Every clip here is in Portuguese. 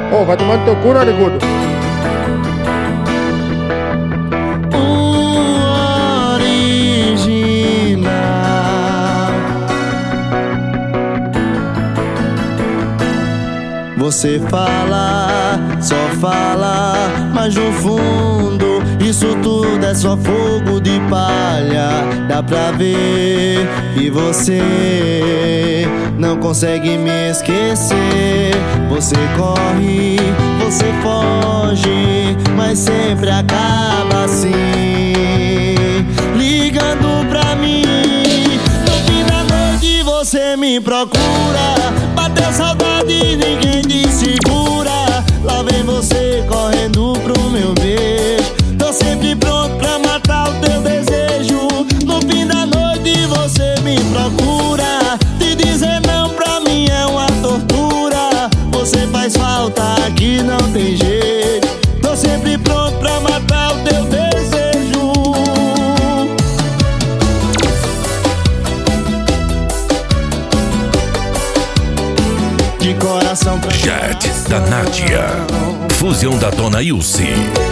Ô, vai tomar no teu cu, narigudo. Você fala, só fala, mas no fundo isso tudo é só fogo de palha. Dá pra ver que você não consegue me esquecer. Você corre, você foge, mas sempre acaba assim, ligando pra mim. No fim da noite você me procura, bateu saudade, ninguém te segura. Lá vem você correndo pro meu beijo. Tô sempre pronto pra matar o teu desejo. No fim da noite você me procura, te dizer não pra mim é uma tortura. Você faz falta, aqui não tem jeito. Tô sempre pronto pra matar o teu desejo. De coração pra Jet da Nádia, fusão da Dona Ilse.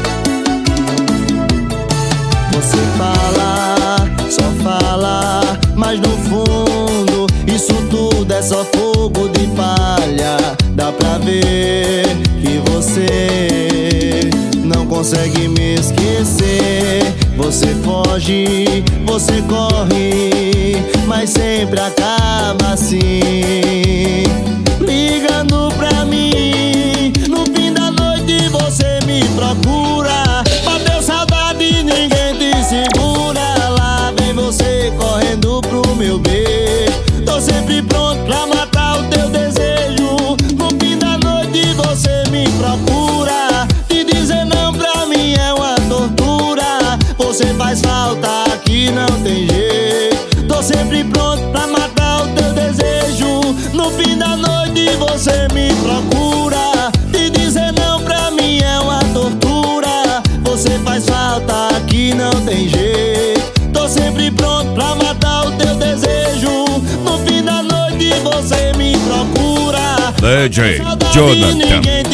Você fala, só fala, mas no fundo isso tudo é só fogo de palha. Dá pra ver que você não consegue me esquecer. Você foge, você corre, mas sempre acaba assim, ligando pra mim. No fim da noite você me procura, bateu saudade, ninguém te segura. Lá vem você correndo pro meu beijo. Tô sempre pronto pra matar o teu desejo. No fim da noite você me procura, te dizer não pra mim é uma tortura. Você faz falta, aqui não tem jeito. Tô sempre pronto pra matar o teu desejo. No fim da noite você me procura, te dizer não pra mim é uma tortura. Você faz falta, aqui não tem jeito. Tô sempre pronto pra matar o teu desejo. No fim da noite você me procura, DJ Jonathan